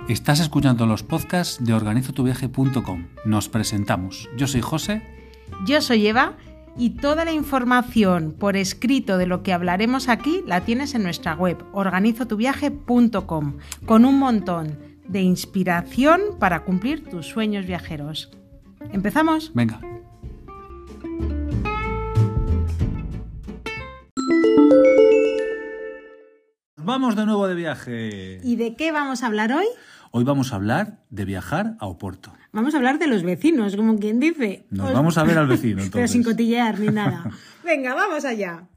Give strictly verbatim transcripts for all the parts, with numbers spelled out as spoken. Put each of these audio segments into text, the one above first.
Estás escuchando los podcasts de organizo tu viaje punto com. Nos presentamos. Yo soy José. Yo soy Eva y toda la información por escrito de lo que hablaremos aquí la tienes en nuestra web organizo tu viaje punto com, con un montón de inspiración para cumplir tus sueños viajeros. ¿Empezamos? Venga. Vamos de nuevo de viaje. ¿Y de qué vamos a hablar hoy? Hoy vamos a hablar de viajar a Oporto. Vamos a hablar de los vecinos, como quien dice. Nos Os... vamos a ver al vecino, entonces. Pero sin cotillear ni nada. Venga, vamos allá.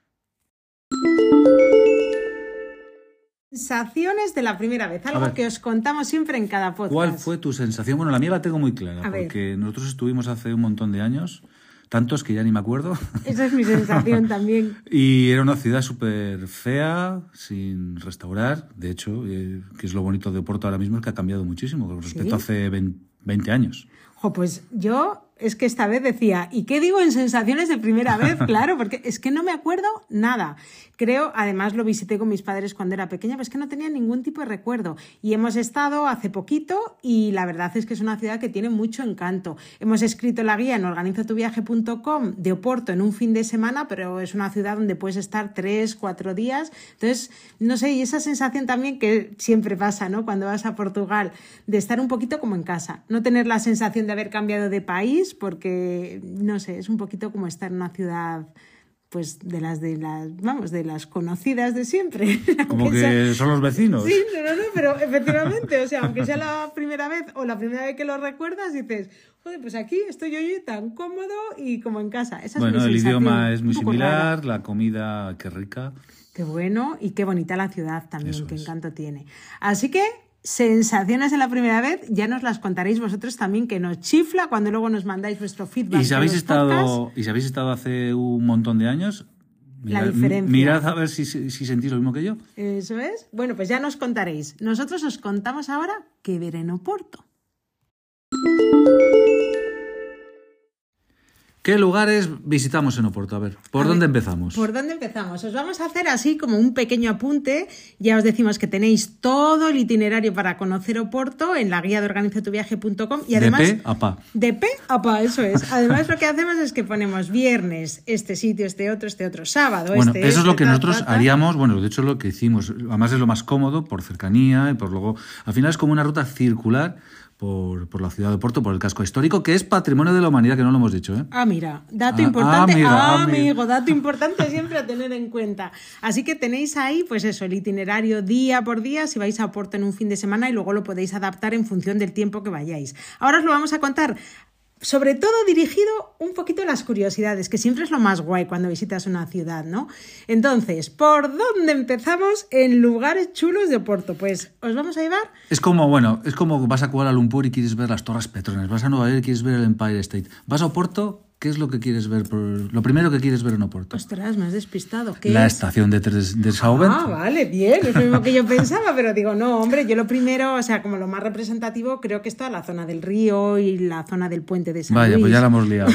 Sensaciones de la primera vez, algo que os contamos siempre en cada podcast. ¿Cuál fue tu sensación? Bueno, la mía la tengo muy clara, a porque ver. Nosotros estuvimos hace un montón de años, tantos que ya ni me acuerdo. Esa es mi sensación también. Y era una ciudad súper fea, sin restaurar. De hecho, eh, que es lo bonito de Oporto ahora mismo, es que ha cambiado muchísimo con respecto ¿Sí? a hace veinte años. Jo, pues yo es que esta vez decía, ¿y qué digo en sensaciones de primera vez? Claro, porque es que no me acuerdo nada. Creo, además lo visité con mis padres cuando era pequeña, pero es que no tenía ningún tipo de recuerdo. Y hemos estado hace poquito y la verdad es que es una ciudad que tiene mucho encanto. Hemos escrito la guía en organizo tu viaje punto com de Oporto en un fin de semana, pero es una ciudad donde puedes estar tres, cuatro días. Entonces, no sé, y esa sensación también que siempre pasa, ¿no? Cuando vas a Portugal, de estar un poquito como en casa. No tener la sensación de haber cambiado de país, porque, no sé, es un poquito como estar en una ciudad... pues de las de las vamos de las conocidas de siempre. Como que sea... son los vecinos. Sí, no, no, no, pero efectivamente, o sea, aunque sea la primera vez o la primera vez que lo recuerdas, dices, joder, pues aquí estoy yo, yo tan cómodo y como en casa. Esa bueno, es mi el sensación, idioma es muy similar, rara. La comida, qué rica. Qué bueno y qué bonita la ciudad también, Eso qué es. encanto tiene. Así que sensaciones en la primera vez, ya nos las contaréis vosotros también, que nos chifla cuando luego nos mandáis vuestro feedback. Y si habéis estado, y si habéis estado hace un montón de años, mirad, la diferencia. Mirad a ver si, si, si sentís lo mismo que yo. Eso es. Bueno, pues ya nos contaréis. Nosotros os contamos ahora qué ver en Oporto. ¿Qué lugares visitamos en Oporto? A ver, ¿por a dónde ver, empezamos? ¿Por dónde empezamos? Os vamos a hacer así como un pequeño apunte. Ya os decimos que tenéis todo el itinerario para conocer Oporto en la guía de organizo tu viaje punto com. Y además, de pe a pa. De pe a pa, eso es. Además, lo que hacemos es que ponemos viernes este sitio, este otro, este otro, sábado bueno, este, eso este, es lo que ta, nosotros ta, ta. haríamos, bueno, de hecho es lo que hicimos. Además es lo más cómodo por cercanía y por luego... Al final es como una ruta circular... Por, por la ciudad de Oporto, por el casco histórico, que es patrimonio de la humanidad, que no lo hemos dicho, ¿eh? Ah, mira, dato ah, importante, ah, amiga, ah, amiga. amigo, dato importante siempre a tener en cuenta. Así que tenéis ahí, pues eso, el itinerario día por día, si vais a Oporto en un fin de semana y luego lo podéis adaptar en función del tiempo que vayáis. Ahora os lo vamos a contar. Sobre todo dirigido un poquito a las curiosidades, que siempre es lo más guay cuando visitas una ciudad, ¿no? Entonces, ¿por dónde empezamos en lugares chulos de Oporto? Pues, ¿os vamos a llevar? Es como, bueno, es como vas a Kuala Lumpur y quieres ver las Torres Petronas, vas a Nueva York y quieres ver el Empire State, vas a Oporto, ¿qué es lo que quieres ver? Por, lo primero que quieres ver en Oporto. Ostras, me has despistado. ¿Qué La es? estación de, de Sauvento. Ah, vale, bien, es lo mismo que yo pensaba, pero digo, no, hombre, yo lo primero, o sea, como lo más representativo, creo que está la zona del río y la zona del puente de San Vaya, Luis. pues ya la hemos liado.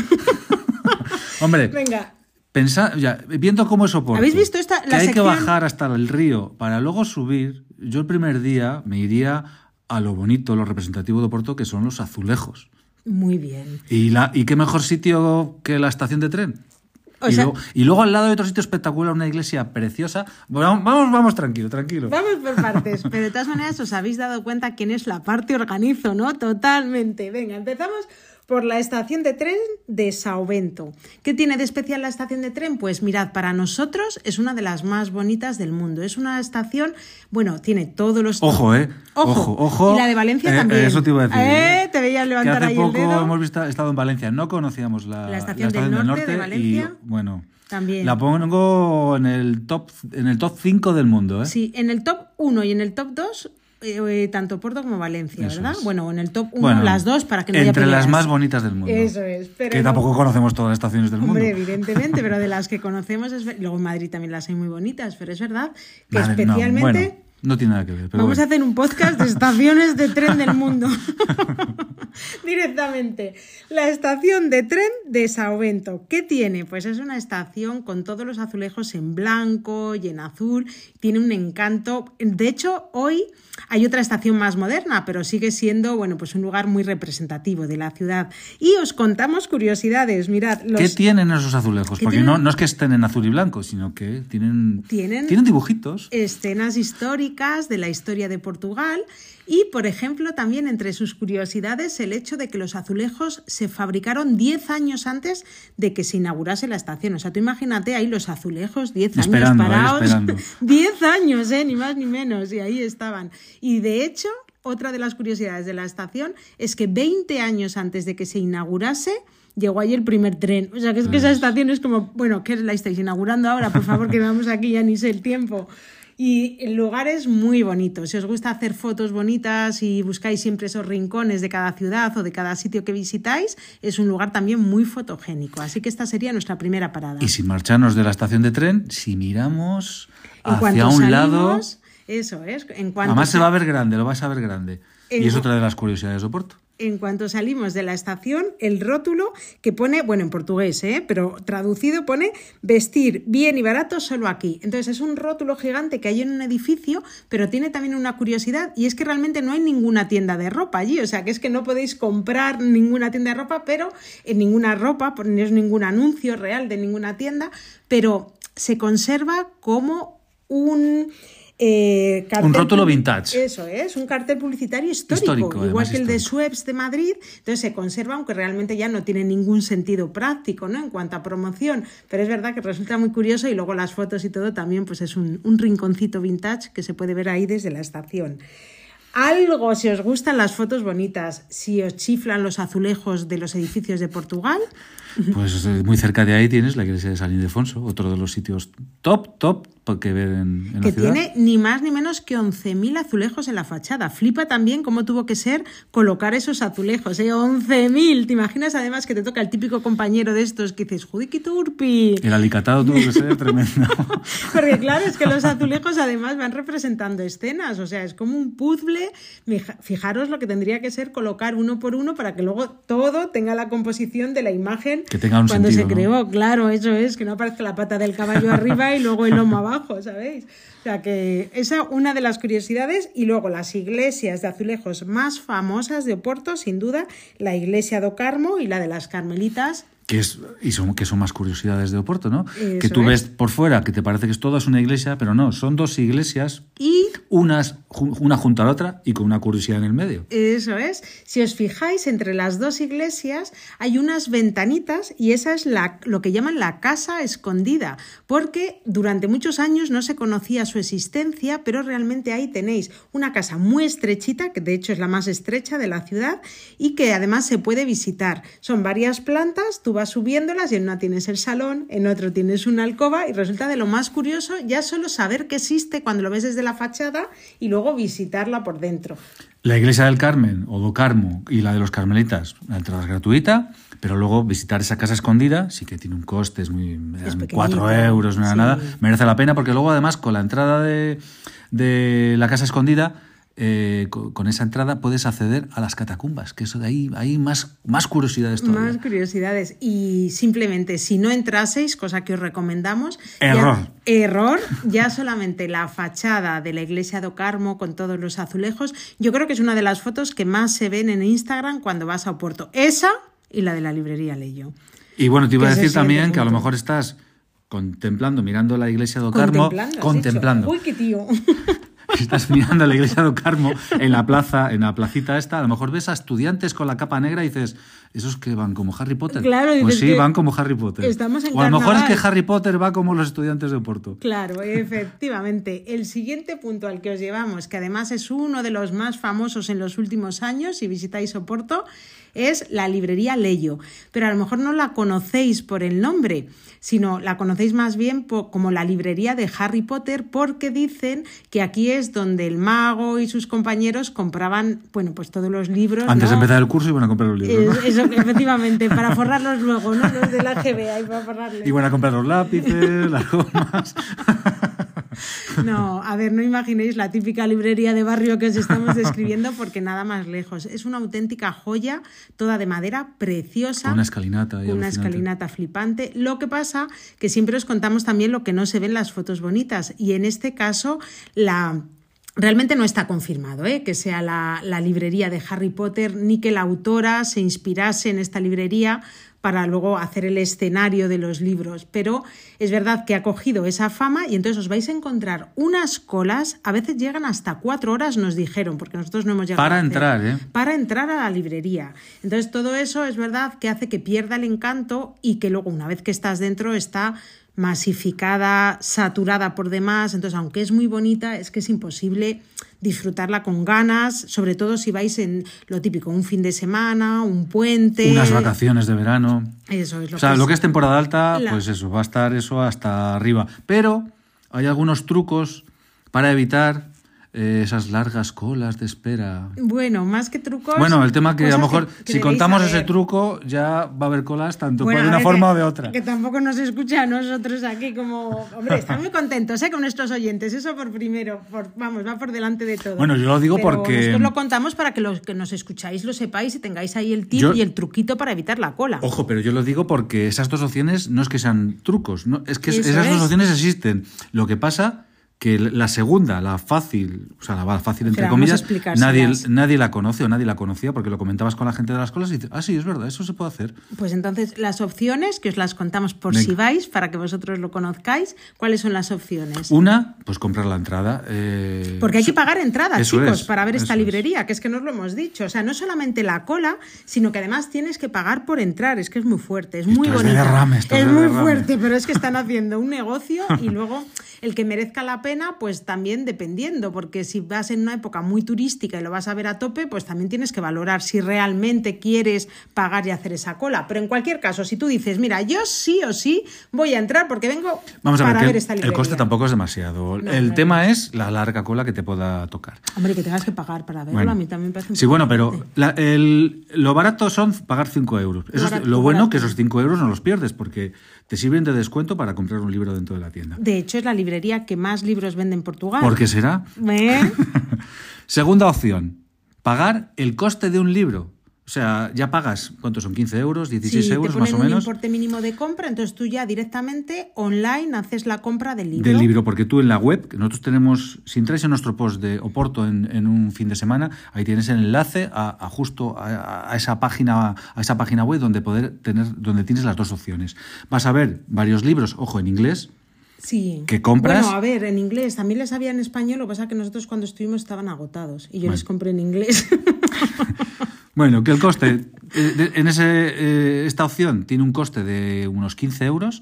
Hombre, venga. Pensa, ya, viendo cómo es Oporto, ¿Habéis visto esta, la que hay sección? que bajar hasta el río para luego subir, yo el primer día me iría a lo bonito, lo representativo de Oporto, que son los azulejos. Muy bien. ¿Y, la, ¿Y qué mejor sitio que la estación de tren? O y, sea, luego, y luego al lado hay otro sitio espectacular, una iglesia preciosa. Bueno, vamos, vamos, tranquilo, tranquilo. Vamos por partes, pero de todas maneras os habéis dado cuenta quién es la parte organizo, ¿no? Totalmente. Venga, empezamos por la estación de tren de Sauvento. ¿Qué tiene de especial la estación de tren? Pues mirad, para nosotros es una de las más bonitas del mundo. Es una estación, bueno, tiene todos los... Ojo, ¿eh? Ojo, ojo. ojo. Y la de Valencia eh, también. Eso te iba a decir. ¿Eh? Te veías levantar que hace ahí poco el dedo. hemos visto, estado en Valencia, no conocíamos la, la estación, la estación del, del norte, norte de Valencia. Y, bueno, también. La pongo en el top en el top cinco del mundo, ¿eh? Sí, en el top uno y en el top dos... Eh, tanto Oporto como Valencia, Eso ¿verdad? Es. Bueno, en el top uno, bueno, las dos, para que no entre haya peleas. Las más bonitas del mundo. Eso es. Pero que no, tampoco conocemos todas las estaciones del hombre, mundo. evidentemente, pero de las que conocemos, es, luego en Madrid también las hay muy bonitas, pero es verdad que Madre, especialmente... No, bueno, No tiene nada que ver. Pero Vamos bueno. a hacer un podcast de estaciones de tren del mundo. Directamente. La estación de tren de Saovento. ¿Qué tiene? Pues es una estación con todos los azulejos en blanco y en azul. Tiene un encanto. De hecho, hoy hay otra estación más moderna, pero sigue siendo, bueno, pues un lugar muy representativo de la ciudad. Y os contamos curiosidades. Mirad, los... ¿Qué tienen esos azulejos? Porque tienen? no, no es que estén en azul y blanco, sino que tienen, ¿Tienen? tienen dibujitos. Escenas históricas de la historia de Portugal y, por ejemplo, también entre sus curiosidades el hecho de que los azulejos se fabricaron diez años antes de que se inaugurase la estación. O sea, tú imagínate ahí los azulejos diez años Esperando, parados. eh, esperando. diez años, ¿eh? Ni más ni menos. Y ahí estaban. Y de hecho, otra de las curiosidades de la estación es que veinte años antes de que se inaugurase llegó ahí el primer tren. O sea, que es que esa estación es como, bueno, ¿qué la estáis inaugurando ahora? Por favor, que vamos aquí, ya ni sé el tiempo. Y el lugar es muy bonito. Si os gusta hacer fotos bonitas y buscáis siempre esos rincones de cada ciudad o de cada sitio que visitáis, es un lugar también muy fotogénico. Así que esta sería nuestra primera parada. Y sin marcharnos de la estación de tren, si miramos En hacia un salimos, lado... Eso es. En cuanto Además se sa- va a ver grande, lo vas a ver grande. En- Y es otra de las curiosidades de Oporto. En cuanto salimos de la estación, el rótulo que pone, bueno, en portugués, ¿eh? Pero traducido pone vestir bien y barato solo aquí. Entonces es un rótulo gigante que hay en un edificio, pero tiene también una curiosidad y es que realmente no hay ninguna tienda de ropa allí. O sea, que es que no podéis comprar ninguna tienda de ropa, pero en ninguna ropa, no es ningún anuncio real de ninguna tienda, pero se conserva como un... Eh, Un rótulo vintage. Eso es, un cartel publicitario histórico, Histórico, igual además que el de histórico. Schweppes de Madrid. Entonces se conserva, aunque realmente ya no tiene ningún sentido práctico, ¿no? En cuanto a promoción, pero es verdad que resulta muy curioso y luego las fotos y todo también pues es un, un rinconcito vintage que se puede ver ahí desde la estación. Algo, si os gustan las fotos bonitas, si os chiflan los azulejos de los edificios de Portugal. Pues eh, muy cerca de ahí tienes la iglesia de San Ildefonso, otro de los sitios top, top que ver en, en que la ciudad. tiene ni más ni menos que once mil azulejos en la fachada. Flipa también cómo tuvo que ser colocar esos azulejos, ¿eh? once mil. ¿Te imaginas además que te toca el típico compañero de estos que dices, ¡judiki turpi! El alicatado tuvo que ser tremendo. Porque claro, es que los azulejos además van representando escenas, o sea, es como un puzzle. Fijaros lo que tendría que ser colocar uno por uno para que luego todo tenga la composición de la imagen Que tenga un cuando sentido, se ¿no? creó. Claro, eso es, que no aparezca la pata del caballo arriba y luego el lomo abajo, ¿sabéis? O sea, que esa es una de las curiosidades. Y luego las iglesias de azulejos más famosas de Oporto, sin duda, la iglesia do Carmo y la de las Carmelitas. Que, es, y son, que son más curiosidades de Oporto, ¿no? Eso que tú es. ves por fuera que te parece que es toda una iglesia, pero no, son dos iglesias, Y unas, ju- una junto a la otra y con una curiosidad en el medio. eso es. Si os fijáis, entre las dos iglesias hay unas ventanitas y esa es la, lo que llaman la casa escondida, porque durante muchos años no se conocía su existencia, pero realmente ahí tenéis una casa muy estrechita, que de hecho es la más estrecha de la ciudad y que además se puede visitar. Son varias plantas, tú vas subiéndolas y en una tienes el salón, en otro tienes una alcoba y resulta de lo más curioso ya solo saber que existe cuando lo ves desde la fachada y luego visitarla por dentro. La iglesia del Carmen o do Carmo y la de los Carmelitas, la entrada es gratuita, pero luego visitar esa casa escondida sí que tiene un coste, es muy Es pequeñito, cuatro euros, no era sí. nada, merece la pena porque luego además con la entrada de, de la casa escondida, eh, con, con esa entrada puedes acceder a las catacumbas, que eso de ahí hay más, más curiosidades todavía. Más curiosidades. Y simplemente, si no entraseis, cosa que os recomendamos... Error. Ya, error. Ya solamente la fachada de la iglesia do Carmo con todos los azulejos, yo creo que es una de las fotos que más se ven en Instagram cuando vas a Oporto. Esa y la de la librería Leyo. Y bueno, te iba Que a es el decir también siguiente que a lo punto. mejor estás contemplando, mirando la iglesia do Carmo, Contemplando. has contemplando. dicho. Uy, qué tío. Estás mirando la iglesia do Carmo en la plaza, en la placita esta, a lo mejor ves a estudiantes con la capa negra y dices, ¿esos que van como Harry Potter? Claro, pues dices sí, que van como Harry Potter. estamos en o a lo mejor es que carnaval. Harry Potter va como los estudiantes de Oporto. Claro, efectivamente. El siguiente punto al que os llevamos, que además es uno de los más famosos en los últimos años, si visitáis Oporto, es la librería Leyo. Pero a lo mejor no la conocéis por el nombre, sino la conocéis más bien por, como la librería de Harry Potter, porque dicen que aquí es donde el mago y sus compañeros compraban, bueno, pues todos los libros. Antes ¿no? de empezar el curso iban a comprar los libros, ¿no? Es- Eso, efectivamente, para forrarlos luego, ¿no? Los de la G B, ahí para forrarles. Iban a comprar los lápices, las gomas. No, a ver, no imaginéis la típica librería de barrio que os estamos describiendo, porque nada más lejos. Es una auténtica joya, toda de madera, preciosa. Con una escalinata. Con una escalinata flipante. Lo que pasa que siempre os contamos también lo que no se ve en las fotos bonitas. Y en este caso, la... realmente no está confirmado, ¿eh? que sea la, la librería de Harry Potter, ni que la autora se inspirase en esta librería para luego hacer el escenario de los libros, pero es verdad que ha cogido esa fama y entonces os vais a encontrar unas colas, a veces llegan hasta cuatro horas, nos dijeron, porque nosotros no hemos llegado para a hacer, entrar, ¿eh? Para entrar a la librería. Entonces todo eso es verdad que hace que pierda el encanto y que luego una vez que estás dentro está masificada, saturada por demás, entonces aunque es muy bonita, es que es imposible disfrutarla con ganas, sobre todo si vais en lo típico, un fin de semana, un puente... Unas vacaciones de verano... Eso es lo o sea, que es, lo que es temporada alta, la... pues eso, va a estar eso hasta arriba. Pero hay algunos trucos para evitar eh, esas largas colas de espera. Bueno, más que trucos... Bueno, el tema que a lo mejor, que, que si contamos saber. ese truco, ya va a haber colas tanto bueno, por una ver, forma que, o de otra. Que tampoco nos escucha a nosotros aquí como... Hombre, están muy contentos, ¿eh? Con nuestros oyentes, eso por primero, por, vamos, va por delante de todo. Bueno, yo lo digo Pero porque... nosotros lo contamos para que los que nos escucháis lo sepáis y tengáis ahí el tip yo... y el truquito para evitar la cola. Ojo, pero yo lo digo porque esas dos opciones no es que sean trucos, no, es que Eso esas es. dos opciones existen. Lo que pasa... que la segunda, la fácil, o sea, la fácil entre Pero comillas, nadie, explicárselas. nadie la conoce o nadie la conocía porque lo comentabas con la gente de las colas y dices, ah, sí, es verdad, eso se puede hacer. Pues entonces, las opciones, que os las contamos por Venga. si vais, para que vosotros lo conozcáis, ¿cuáles son las opciones? Una, pues comprar la entrada. Eh... Porque hay que pagar entrada, Eso chicos, es, para ver esta eso librería, es. que es que no os lo hemos dicho. O sea, no solamente la cola, sino que además tienes que pagar por entrar. Es que es muy fuerte, es Esto muy es de bonita. derrame, esto es es de muy derrame. fuerte, pero es que están haciendo un negocio y luego el que merezca la pena, pues también dependiendo, porque si vas en una época muy turística y lo vas a ver a tope, pues también tienes que valorar si realmente quieres pagar y hacer esa cola. Pero en cualquier caso, si tú dices, mira, yo sí o sí voy a entrar porque vengo Vamos a para ver, ver que esta el, librería. el coste tampoco es demasiado. No, el no, tema es la larga cola que te pueda tocar. Hombre, que tengas que pagar para verlo, Bueno. a mí también me parece un Sí, poco bueno, pero fuerte. la- el- lo barato son pagar cinco euros. Eso es- Barato, lo bueno barato. que esos cinco euros no los pierdes porque te sirven de descuento para comprar un libro dentro de la tienda. De hecho, es la librería que más libros vende en Portugal. ¿Por qué será? ¿Eh? Segunda opción, pagar el coste de un libro. O sea, ya pagas, ¿cuántos son? ¿quince euros? ¿dieciséis Sí, euros te más ponen o un menos? importe mínimo de compra, entonces tú ya directamente online haces la compra del libro. Del libro, porque tú en la web, que nosotros tenemos, si entráis en nuestro post de Oporto en, en un fin de semana, ahí tienes el enlace a, a justo a, a esa página, a esa página web donde poder tener, donde tienes las dos opciones. Vas a ver varios libros, ojo, en inglés. Sí. ¿Que compras? Bueno, a ver, en inglés. También les había en español, lo que pasa es que nosotros cuando estuvimos estaban agotados y yo Bueno. les compré en inglés. Bueno, que el coste, eh, de- en ese, eh, esta opción tiene un coste de unos quince euros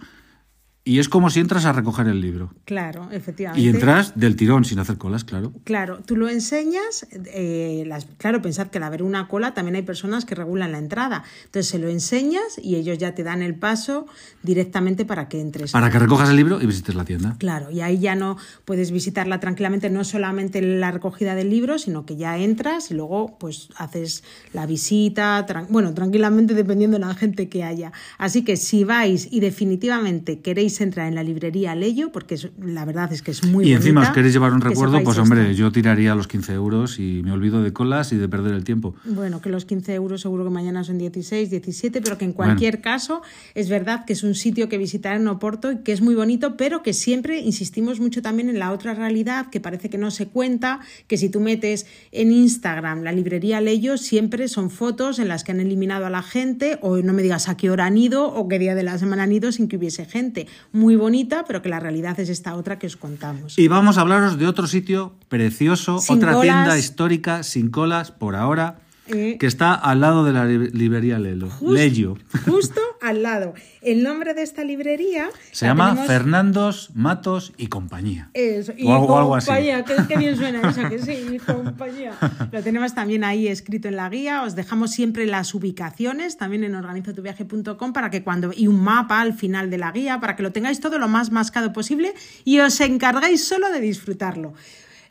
y es como si entras a recoger el libro. Claro, efectivamente. Y entras del tirón, sin hacer colas, claro. Claro, tú lo enseñas, eh, las, claro, pensad que al haber una cola también hay personas que regulan la entrada. Entonces se lo enseñas y ellos ya te dan el paso directamente para que entres. Para que recojas el libro y visites la tienda. Claro, y ahí ya no puedes visitarla tranquilamente, no solamente la recogida del libro, sino que ya entras y luego pues haces la visita, tran- bueno, tranquilamente dependiendo de la gente que haya. Así que si vais y definitivamente queréis entrar en la librería Leyo, porque es- la verdad es que es muy Y bonita, encima os queréis llevar un que recuerdo, sepáis pues esto. hombre, yo tiraría los quince euros y me olvido de colas y de perder el tiempo. Bueno, que los quince euros seguro que mañana son dieciséis, diecisiete, pero que en cualquier caso es verdad que es un sitio que visitar en Oporto y que es muy bonito, pero que siempre insistimos mucho también en la otra realidad que parece que no se cuenta, que si tú metes en Instagram la librería Leyo, siempre son fotos en las que han eliminado a la gente, o no me digas a qué hora han ido o qué día de la semana han ido sin que hubiese gente. Muy bonita, pero que la realidad es esta otra que os contamos. Y vamos a hablaros de otro sitio precioso, Sin otra colas. tienda histórica, sin colas, por ahora, Eh, que está al lado de la li- librería Lelo, Just- Leyo. Justo al lado. El nombre de esta librería Se la llama tenemos- Fernandos, Matos y compañía. Eso, y O algo- o algo así. compañía, que, que bien suena eso, que sí, y compañía. Lo tenemos también ahí escrito en la guía, os dejamos siempre las ubicaciones, también en organizo tu viaje punto com, para que cuando, y un mapa al final de la guía, para que lo tengáis todo lo más mascado posible y os encargáis solo de disfrutarlo.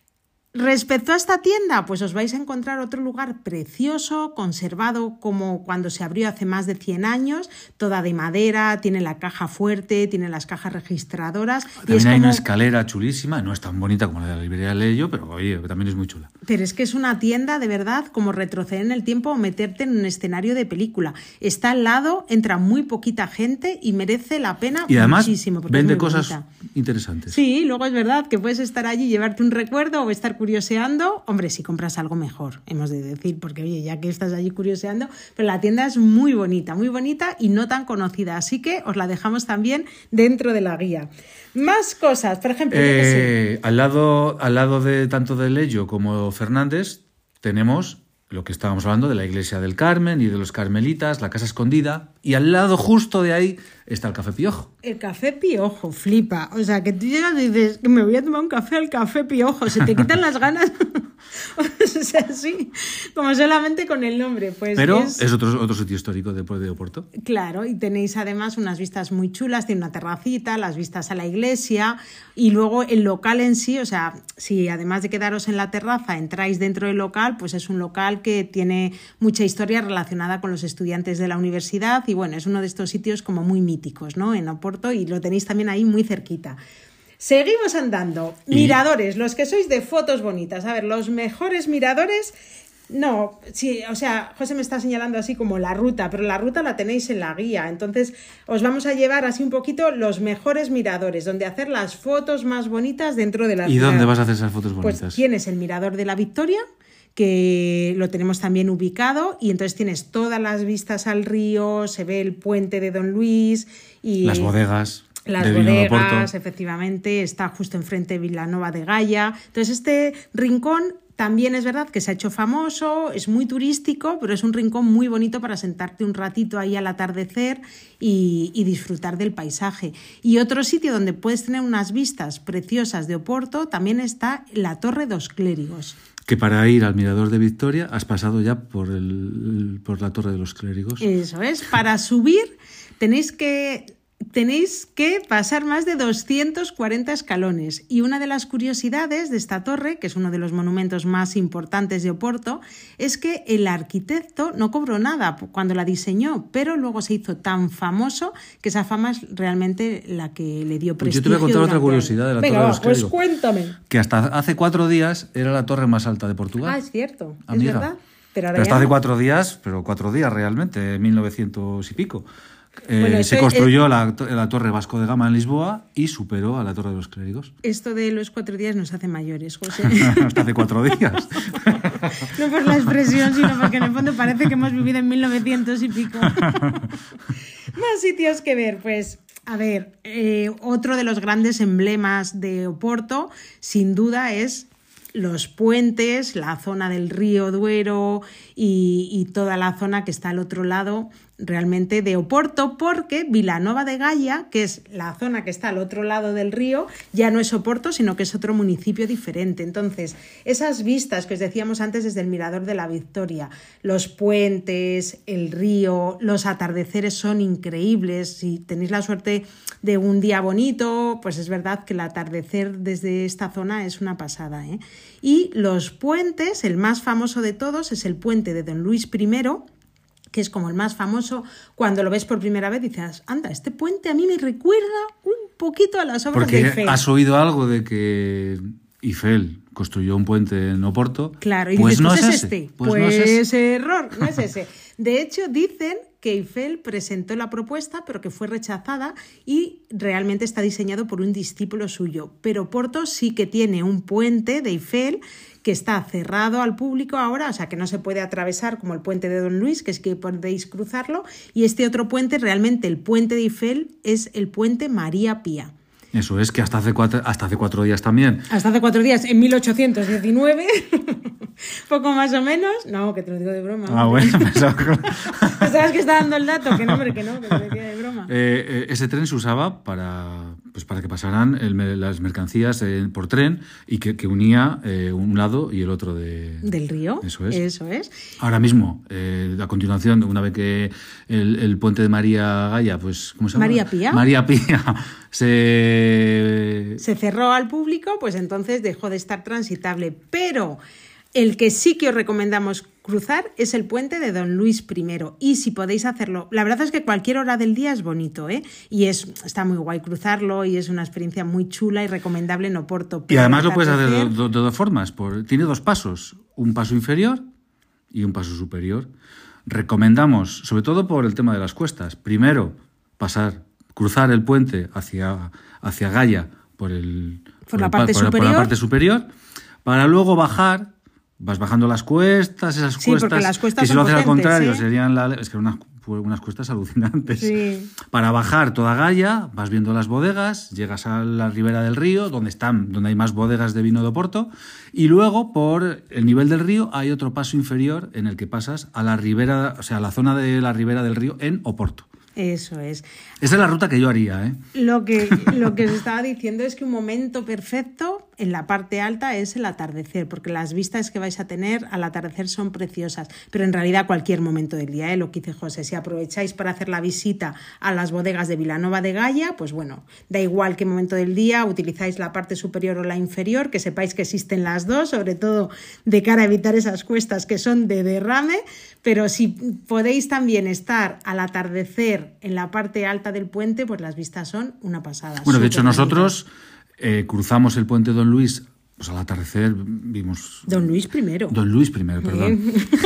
Respecto a esta tienda, pues os vais a encontrar otro lugar precioso, conservado como cuando se abrió hace más de cien años, toda de madera, tiene la caja fuerte, tiene las cajas registradoras. También y es hay como... una escalera chulísima, no es tan bonita como la de la librería Leyo, pero oye, también es muy chula. Pero es que es una tienda de verdad como retroceder en el tiempo o meterte en un escenario de película. Está al lado, entra muy poquita gente y merece la pena y además muchísimo. Vende cosas bonita. interesantes. Sí, luego es verdad que puedes estar allí, llevarte un recuerdo o estar curioseando. Hombre, si compras algo mejor, hemos de decir, porque oye, ya que estás allí curioseando, pero la tienda es muy bonita, muy bonita y no tan conocida, así que os la dejamos también dentro de la guía. Más cosas, por ejemplo, Eh, yo qué sé. al lado, al lado de tanto de Leyo como Fernández tenemos lo que estábamos hablando de la iglesia del Carmen y de los carmelitas, la casa escondida, y al lado justo de ahí está el Café Piojo. El Café Piojo, flipa. O sea, que tú llegas y dices que me voy a tomar un café al Café Piojo, se te quitan las ganas. O sea, sí, como solamente con el nombre. Pues Pero es, es otro, otro sitio histórico de, de Oporto. Claro, y tenéis además unas vistas muy chulas, tiene una terracita, las vistas a la iglesia y luego el local en sí, o sea, si además de quedaros en la terraza entráis dentro del local, pues es un local que tiene mucha historia relacionada con los estudiantes de la universidad y bueno, es uno de estos sitios como muy míticos, ¿no? En Oporto y lo tenéis también ahí muy cerquita. Seguimos andando. Y... Miradores, los que sois de fotos bonitas. A ver, los mejores miradores... No, sí, o sea, José me está señalando así como la ruta, pero la ruta la tenéis en la guía. Entonces, os vamos a llevar así un poquito los mejores miradores, donde hacer las fotos más bonitas dentro de la ciudad. ¿Y dónde vas a hacer esas fotos bonitas? Pues tienes el Mirador de la Victoria, que lo tenemos también ubicado, y entonces tienes todas las vistas al río, se ve el puente de Don Luis y... Las bodegas. Las de vino de bodegas, Oporto. Efectivamente, está justo enfrente de Vilanova de Gaia. Entonces, este rincón también es verdad que se ha hecho famoso, es muy turístico, pero es un rincón muy bonito para sentarte un ratito ahí al atardecer y, y disfrutar del paisaje. Y otro sitio donde puedes tener unas vistas preciosas de Oporto también está la Torre dos Clérigos. Que para ir al Mirador de Victoria has pasado ya por, el, por la Torre de los Clérigos. Eso es, para subir tenéis que... Tenéis que pasar más de doscientos cuarenta escalones y una de las curiosidades de esta torre, que es uno de los monumentos más importantes de Oporto, es que el arquitecto no cobró nada cuando la diseñó, pero luego se hizo tan famoso que esa fama es realmente la que le dio prestigio. Pues yo te voy a contar otra curiosidad de la Venga, Torre de va, los Clérigos. Pues cuéntame. Que hasta hace cuatro días era la torre más alta de Portugal. Ah, es cierto, Amiga. es verdad. Pero, ahora pero hasta ya hace no. cuatro días, pero cuatro días realmente, mil novecientos y pico. Eh, Bueno, se eso construyó es... la, la Torre Vasco de Gama en Lisboa y superó a la Torre de los Clérigos. Esto de los cuatro días nos hace mayores, José. Hasta hace cuatro días. No por la expresión, sino porque en el fondo parece que hemos vivido en mil novecientos y pico. Más sitios que ver, pues... A ver, eh, otro de los grandes emblemas de Oporto, sin duda, es los puentes, la zona del río Duero y, y toda la zona que está al otro lado realmente de Oporto, porque Vilanova de Gaia, que es la zona que está al otro lado del río, ya no es Oporto, sino que es otro municipio diferente. Entonces, esas vistas que os decíamos antes desde el Mirador de la Victoria, los puentes, el río, los atardeceres son increíbles. Si tenéis la suerte de un día bonito, pues es verdad que el atardecer desde esta zona es una pasada, ¿eh? Y los puentes, el más famoso de todos es el puente de Don Luis primero, que es como el más famoso. Cuando lo ves por primera vez dices, anda, este puente a mí me recuerda un poquito a las obras Porque de Eiffel. has oído algo de que Eiffel construyó un puente en Oporto. Claro, y pues dices, no pues es es ese. este. Pues, Pues, no es ese. error, no es ese. De hecho, dicen que Eiffel presentó la propuesta, pero que fue rechazada y realmente está diseñado por un discípulo suyo. Pero Oporto sí que tiene un puente de Eiffel que está cerrado al público ahora, o sea que no se puede atravesar como el puente de Don Luis, que es que podéis cruzarlo, y este otro puente, realmente el puente de Eiffel, es el puente María Pía. Eso es, que hasta hace cuatro, hasta hace cuatro días también. Hasta hace cuatro días, en mil ochocientos diecinueve, poco más o menos. No, que te lo digo de broma. Ah, bueno, pensaba que... ¿Sabes que está dando el dato? Que no, hombre, que no, que te lo decía de broma. Eh, eh, ese tren se usaba para, pues para que pasaran el, las mercancías eh, por tren y que, que unía eh, un lado y el otro de, del río. Eso es. Eso es. Ahora mismo, eh, a continuación, una vez que el, el puente de María Gaia, pues, ¿cómo se llama? María Pía. María Pía se... se cerró al público, pues entonces dejó de estar transitable. Pero el que sí que os recomendamos cruzar es el puente de Don Luis primero. Y si podéis hacerlo, la verdad es que cualquier hora del día es bonito, ¿eh? Y es, está muy guay cruzarlo y es una experiencia muy chula y recomendable en Oporto. Y además lo puedes hacer de, de, de dos formas. Por, tiene dos pasos, un paso inferior y un paso superior. Recomendamos, sobre todo por el tema de las cuestas, primero pasar, cruzar el puente hacia, hacia Gaya por, el, por, por, la el, parte por, superior. por la parte superior, para luego bajar, vas bajando las cuestas, esas sí, cuestas, las cuestas que si lo haces al contrario, ¿eh? serían la, es que unas, unas cuestas alucinantes. Sí. Para bajar toda Gaya, vas viendo las bodegas, llegas a la ribera del río, donde están, donde hay más bodegas de vino de Oporto, y luego por el nivel del río hay otro paso inferior en el que pasas a la ribera, o sea, a la zona de la ribera del río en Oporto. Eso es. Esa es la ruta que yo haría, ¿eh? Lo que, lo que os estaba diciendo es que un momento perfecto en la parte alta es el atardecer, porque las vistas que vais a tener al atardecer son preciosas, pero en realidad cualquier momento del día, ¿eh? Lo que dice José, si aprovecháis para hacer la visita a las bodegas de Vilanova de Gaya, pues bueno, da igual qué momento del día, utilizáis la parte superior o la inferior, que sepáis que existen las dos, sobre todo de cara a evitar esas cuestas que son de derrame, pero si podéis también estar al atardecer en la parte alta del puente, pues las vistas son una pasada. Bueno, de hecho nosotros eh, cruzamos el puente Don Luis, pues al atardecer vimos... Don Luis primero. Don Luis primero, perdón.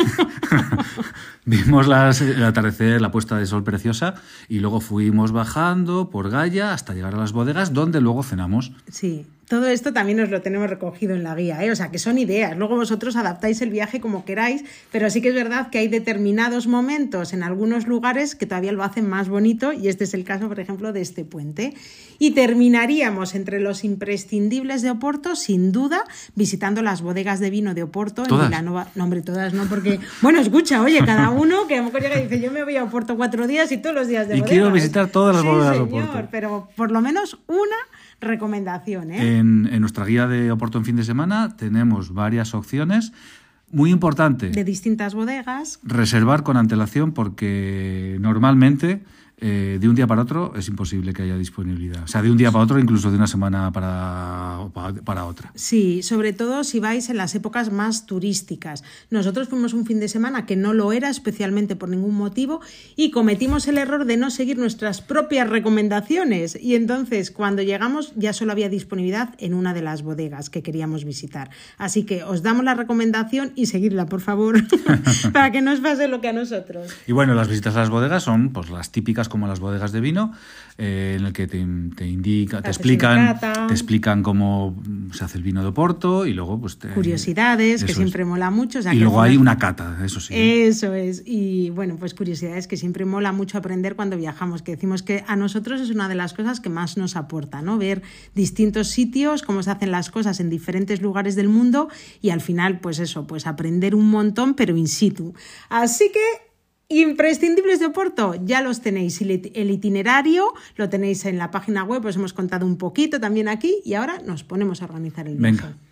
Vimos las, el atardecer, la puesta de sol preciosa, y luego fuimos bajando por Gaya hasta llegar a las bodegas, donde luego cenamos. Sí. Todo esto también os lo tenemos recogido en la guía, ¿eh? O sea, que son ideas. Luego vosotros adaptáis el viaje como queráis, pero sí que es verdad que hay determinados momentos en algunos lugares que todavía lo hacen más bonito, y este es el caso, por ejemplo, de este puente. Y terminaríamos entre los imprescindibles de Oporto, sin duda, visitando las bodegas de vino de Oporto en ¿Todas? Vilanova. No, hombre, todas no, porque... Bueno, escucha, oye, cada uno que a lo mejor llega y dice, yo me voy a Oporto cuatro días y todos los días de Y bodegas. quiero visitar todas las sí, bodegas señor, de Oporto. Pero por lo menos una recomendación, ¿eh? En, en nuestra guía de Oporto en fin de semana tenemos varias opciones. Muy importante. De distintas bodegas. Reservar con antelación, porque normalmente eh, de un día para otro es imposible que haya disponibilidad. O sea, de un día para otro, incluso de una semana para, para otra. Sí, sobre todo si vais en las épocas más turísticas. Nosotros fuimos un fin de semana que no lo era, especialmente por ningún motivo, y cometimos el error de no seguir nuestras propias recomendaciones. Y entonces, cuando llegamos, ya solo había disponibilidad en una de las bodegas que queríamos visitar. Así que os damos la recomendación y seguidla, por favor, para que no os pase lo que a nosotros. Y bueno, las visitas a las bodegas son pues las típicas como las bodegas de vino, eh, en el que te, te indica, te explican, te explican cómo se hace el vino de Oporto, y luego pues te, curiosidades, que siempre es. mola mucho. O sea, y que luego algunas... hay una cata, eso sí. Eso es. Y bueno, pues curiosidades que siempre mola mucho aprender cuando viajamos, que decimos que a nosotros es una de las cosas que más nos aporta, ¿no? Ver distintos sitios, cómo se hacen las cosas en diferentes lugares del mundo, y al final, pues eso, pues aprender un montón, pero in situ. Así que imprescindibles de Oporto, ya los tenéis. El itinerario lo tenéis en la página web, os hemos contado un poquito también aquí, y ahora nos ponemos a organizar el viaje. Venga.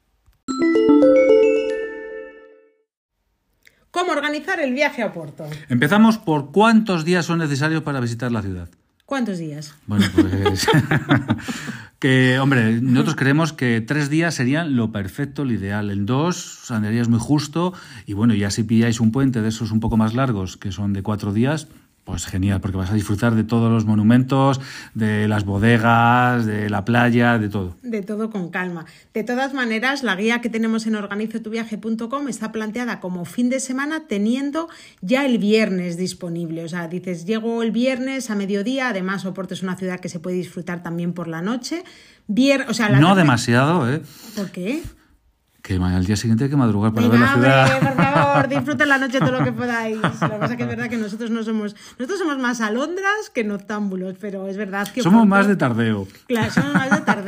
¿Cómo organizar el viaje a Oporto? Empezamos por cuántos días son necesarios para visitar la ciudad. ¿Cuántos días? Bueno, pues... que, hombre, nosotros creemos que tres días serían lo perfecto, lo ideal. En dos andarías muy justo, y bueno, ya si pilláis un puente de esos un poco más largos, que son de cuatro días, pues genial, porque vas a disfrutar de todos los monumentos, de las bodegas, de la playa, de todo. De todo con calma. De todas maneras, la guía que tenemos en organizo tu viaje punto com está planteada como fin de semana, teniendo ya el viernes disponible. O sea, dices, llego el viernes a mediodía. Además, Oporto es una ciudad que se puede disfrutar también por la noche. Vier... O sea, la no tarde... demasiado, ¿eh? ¿Por qué? Que al día siguiente hay que madrugar para Venga, ver la ciudad. Hombre, por favor, disfruten la noche todo lo que podáis. Lo que pasa es que es verdad que nosotros no somos... Nosotros somos más alondras que noctámbulos, pero es verdad que... Somos Oporto... más de tardeo. Claro, somos más de tardeo.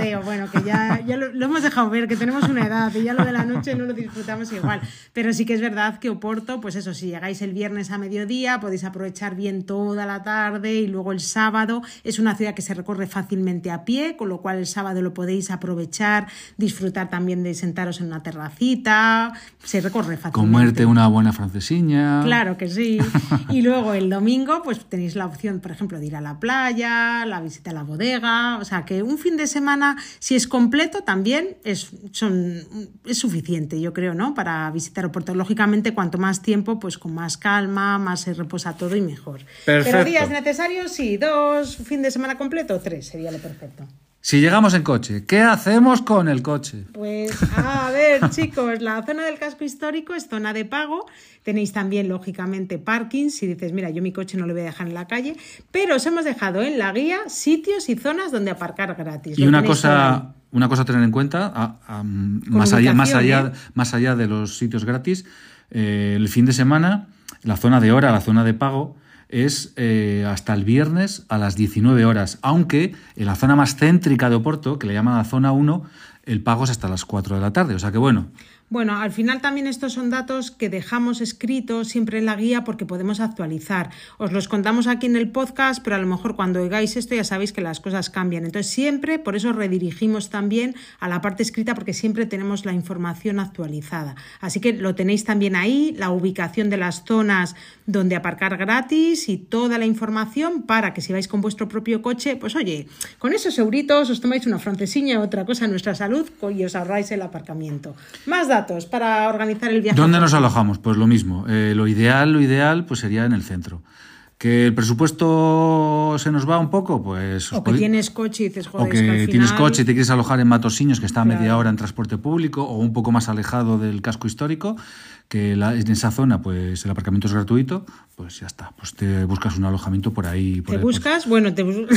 tardeo, bueno, que ya, ya lo, lo hemos dejado ver, que tenemos una edad y ya lo de la noche no lo disfrutamos igual. Pero sí que es verdad que Oporto, pues eso, si llegáis el viernes a mediodía, podéis aprovechar bien toda la tarde y luego el sábado. Es una ciudad que se recorre fácilmente a pie, con lo cual el sábado lo podéis aprovechar, disfrutar también de sentaros en una terracita, se recorre fácilmente. Comerte una buena francesiña. Claro que sí. Y luego el domingo, pues tenéis la opción, por ejemplo, de ir a la playa, la visita a la bodega. O sea, que un fin de semana, si es completo, también es, son, es suficiente, yo creo, ¿no? Para visitar Oporto. Lógicamente, cuanto más tiempo, pues con más calma, más se reposa todo y mejor. Perfecto. Pero días necesarios, sí, dos, fin de semana completo, tres sería lo perfecto. Si llegamos en coche, ¿qué hacemos con el coche? Pues a ver, chicos, la zona del casco histórico es zona de pago. Tenéis también, lógicamente, parking. Si dices, mira, yo mi coche no lo voy a dejar en la calle, pero os hemos dejado en la guía sitios y zonas donde aparcar gratis. Y una cosa, una cosa a tener en cuenta, a, a, más, allá, más, allá, ¿eh? más allá de los sitios gratis, eh, el fin de semana, la zona de hora, la zona de pago, es eh, hasta el viernes a las diecinueve horas, aunque en la zona más céntrica de Oporto, que le llaman la zona uno, el pago es hasta las cuatro de la tarde, o sea que bueno. Bueno, al final también estos son datos que dejamos escritos siempre en la guía porque podemos actualizar. Os los contamos aquí en el podcast, pero a lo mejor cuando oigáis esto ya sabéis que las cosas cambian. Entonces siempre, por eso redirigimos también a la parte escrita porque siempre tenemos la información actualizada. Así que lo tenéis también ahí, la ubicación de las zonas donde aparcar gratis y toda la información para que si vais con vuestro propio coche, pues oye, con esos euritos os tomáis una francesiña, otra cosa a nuestra salud y os ahorráis el aparcamiento. Más datos para organizar el viaje. ¿Dónde nos alojamos? Pues lo mismo. Eh, lo ideal, lo ideal, pues sería en el centro. ¿Que el presupuesto se nos va un poco? Pues... O que podéis... tienes coche y dices, joder, o que, es que al tienes final... coche y te quieres alojar en Matosiños, que está a Claro. media hora en transporte público, o un poco más alejado del casco histórico, que la, en esa zona pues el aparcamiento es gratuito, pues ya está. Pues te buscas un alojamiento por ahí. Por ¿Te ahí, buscas? Por... Bueno, te, bus...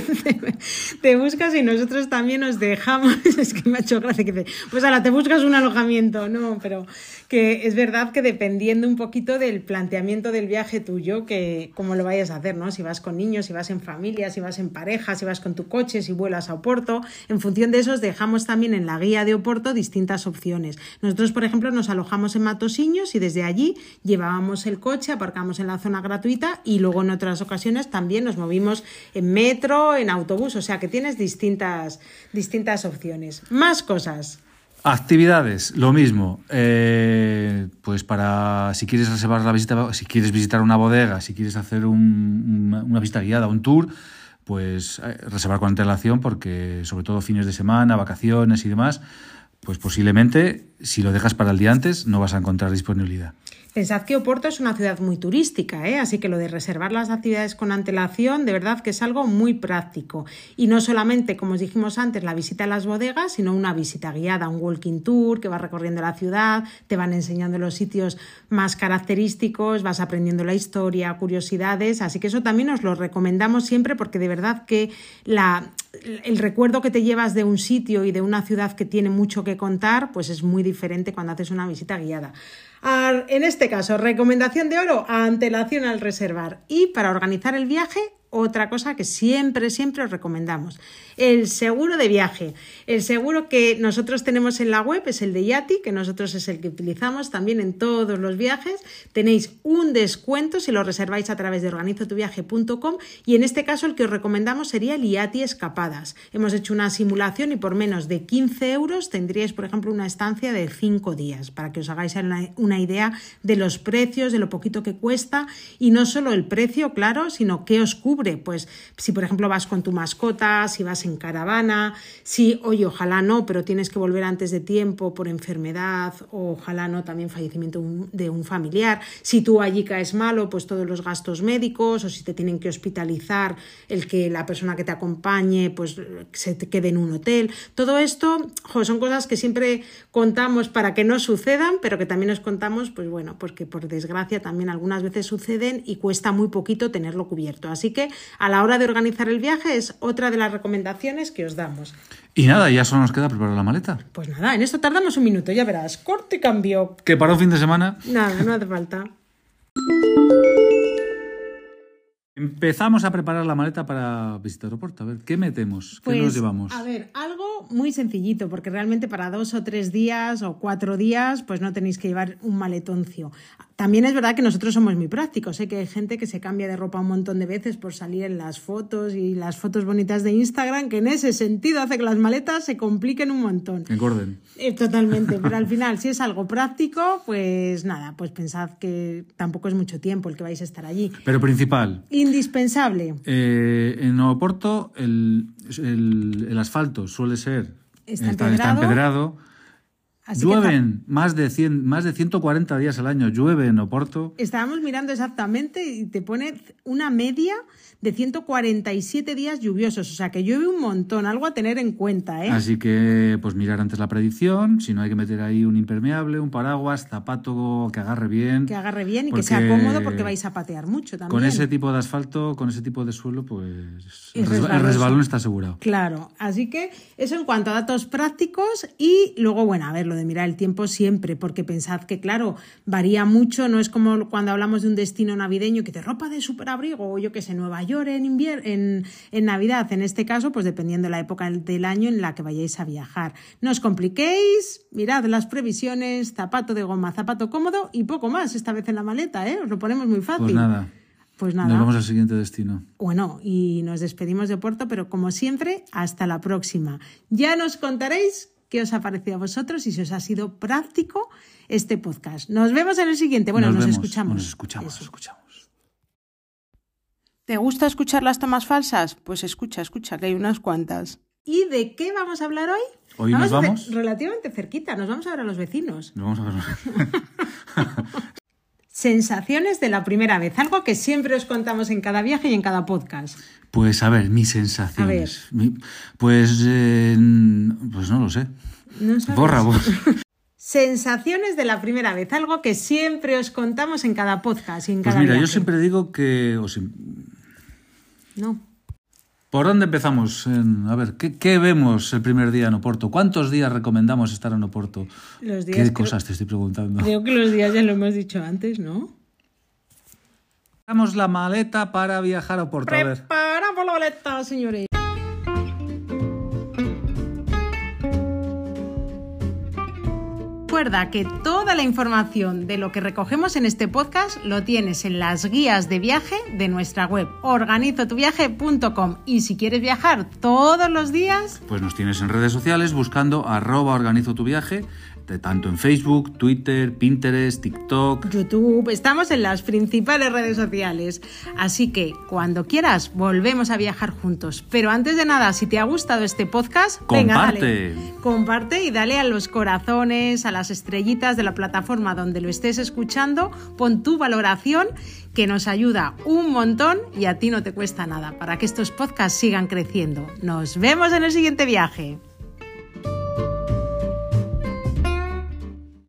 te buscas y nosotros también nos dejamos. Es que me ha hecho gracia que te... Pues ahora te buscas un alojamiento, no, pero que es verdad que dependiendo un poquito del planteamiento del viaje tuyo, que cómo lo vayas a hacer, ¿no? Si vas con niños, si vas en familia, si vas en pareja, si vas con tu coche, si vuelas a Oporto, en función de eso os dejamos también en la guía de Oporto distintas opciones. Nosotros, por ejemplo, nos alojamos en Matosiños y desde allí llevábamos el coche, aparcamos en la zona gratuita y luego en otras ocasiones también nos movimos en metro, en autobús, o sea que tienes distintas, distintas opciones. Más cosas. Actividades, lo mismo. Eh, pues para si quieres reservar la visita, si quieres visitar una bodega, si quieres hacer un, una, una visita guiada, un tour, pues eh, reservar con antelación porque sobre todo fines de semana, vacaciones y demás, pues posiblemente si lo dejas para el día antes no vas a encontrar disponibilidad. Pensad que Oporto es una ciudad muy turística, ¿eh? Así que lo de reservar las actividades con antelación, de verdad que es algo muy práctico. Y no solamente, como os dijimos antes, la visita a las bodegas, sino una visita guiada, un walking tour que va recorriendo la ciudad, te van enseñando los sitios más característicos, vas aprendiendo la historia, curiosidades. Así que eso también os lo recomendamos siempre porque de verdad que la... el recuerdo que te llevas de un sitio y de una ciudad que tiene mucho que contar, pues es muy diferente cuando haces una visita guiada. En este caso, recomendación de oro, antelación al reservar. Y para organizar el viaje, otra cosa que siempre, siempre os recomendamos, el seguro de viaje. El seguro que nosotros tenemos en la web es el de Yati, que nosotros es el que utilizamos también en todos los viajes. Tenéis un descuento si lo reserváis a través de organizo tu viaje punto com y en este caso el que os recomendamos sería el Yati Escapadas. Hemos hecho una simulación y por menos de quince euros tendríais, por ejemplo, una estancia de cinco días para que os hagáis una idea de los precios, de lo poquito que cuesta y no solo el precio, claro, sino qué os cubre. Pues si por ejemplo vas con tu mascota, si vas en caravana, si, oye, ojalá no, pero tienes que volver antes de tiempo por enfermedad o ojalá no, también fallecimiento de un familiar, si tú allí caes malo, pues todos los gastos médicos o si te tienen que hospitalizar, el que la persona que te acompañe pues se te quede en un hotel, todo esto, jo, son cosas que siempre contamos para que no sucedan, pero que también os contamos, pues bueno, pues que por desgracia también algunas veces suceden y cuesta muy poquito tenerlo cubierto, así que a la hora de organizar el viaje es otra de las recomendaciones que os damos. Y nada, ya solo nos queda preparar la maleta. Pues nada, en esto tardamos un minuto, ya verás, corto y cambio. ¿Que para un fin de semana? Nada, no hace falta. Empezamos a preparar la maleta para visitar Oporto. A ver, ¿qué metemos? ¿Qué Pues, nos llevamos? A ver, algo muy sencillito, porque realmente para dos o tres días o cuatro días, pues no tenéis que llevar un maletoncio. También es verdad que nosotros somos muy prácticos. Sé que hay gente que se cambia de ropa un montón de veces por salir en las fotos y las fotos bonitas de Instagram, que en ese sentido hace que las maletas se compliquen un montón. Engorden. Eh, totalmente, pero al final, si es algo práctico, pues nada, pues pensad que tampoco es mucho tiempo el que vais a estar allí. Pero principal. Indispensable. Eh, en Oporto el, el, el asfalto suele ser... Está está, está empedrado. empedrado. Así Llueven más de cien, más de ciento cuarenta días al año, llueve en Oporto. Estábamos mirando exactamente y te pone una media de ciento cuarenta y siete días lluviosos, o sea que llueve un montón, algo a tener en cuenta, ¿eh? Así que, pues mirar antes la predicción, si no hay que meter ahí un impermeable, un paraguas, zapato que agarre bien. Que agarre bien y porque que sea cómodo porque vais a patear mucho también. Con ese tipo de asfalto, con ese tipo de suelo, pues Es el, resba- resbaloso. el resbalón está asegurado. Claro, así que eso en cuanto a datos prácticos y luego, bueno, a ver, lo de mirar el tiempo siempre, porque pensad que, claro, varía mucho, no es como cuando hablamos de un destino navideño que te ropa de superabrigo o yo que sé, Nueva York en invierno, en, en Navidad, en este caso, pues dependiendo de la época del año en la que vayáis a viajar. No os compliquéis, mirad las previsiones, zapato de goma, zapato cómodo y poco más esta vez en la maleta, ¿eh? Os lo ponemos muy fácil. Pues nada, Pues nada. nos vamos al siguiente destino. Bueno, y nos despedimos de Oporto, pero como siempre, hasta la próxima. Ya nos contaréis qué os ha parecido a vosotros y si os ha sido práctico este podcast. Nos vemos en el siguiente. Bueno, nos, nos vemos, escuchamos. Nos escuchamos, Eso. nos escuchamos. ¿Te gusta escuchar las tomas falsas? Pues escucha, escucha, que hay unas cuantas. ¿Y de qué vamos a hablar hoy? Hoy nos a ver, vamos. relativamente cerquita, nos vamos a ver a los vecinos. Nos vamos a ver. Sensaciones de la primera vez, algo que siempre os contamos en cada viaje y en cada podcast. Pues a ver, mis sensaciones. Mi- pues, eh, pues no lo sé. ¿No sabes? Borra, borra. Sensaciones de la primera vez, algo que siempre os contamos en cada podcast y en Pues cada mira, yo viaje. siempre digo que... o sim- No. ¿Por dónde empezamos? En- a ver, ¿qué, qué vemos el primer día en Oporto? ¿Cuántos días recomendamos estar en Oporto? Los días ¿Qué creo- cosas te estoy preguntando? Creo que los días ya lo hemos dicho antes, ¿no? Preparamos la maleta para viajar a Oporto. A ver. Preparamos la maleta, señores. Recuerda que toda la información de lo que recogemos en este podcast lo tienes en las guías de viaje de nuestra web organizo tu viaje punto com y si quieres viajar todos los días, Pues nos tienes en redes sociales buscando arroba organizo tu viaje, de tanto en Facebook, Twitter, Pinterest, TikTok. YouTube, estamos en las principales redes sociales. Así que cuando quieras volvemos a viajar juntos. Pero antes de nada, si te ha gustado este podcast, venga, Comparte. dale. Comparte y dale a los corazones, a las estrellitas de la plataforma donde lo estés escuchando. Pon tu valoración que nos ayuda un montón y a ti no te cuesta nada para que estos podcasts sigan creciendo. Nos vemos en el siguiente viaje.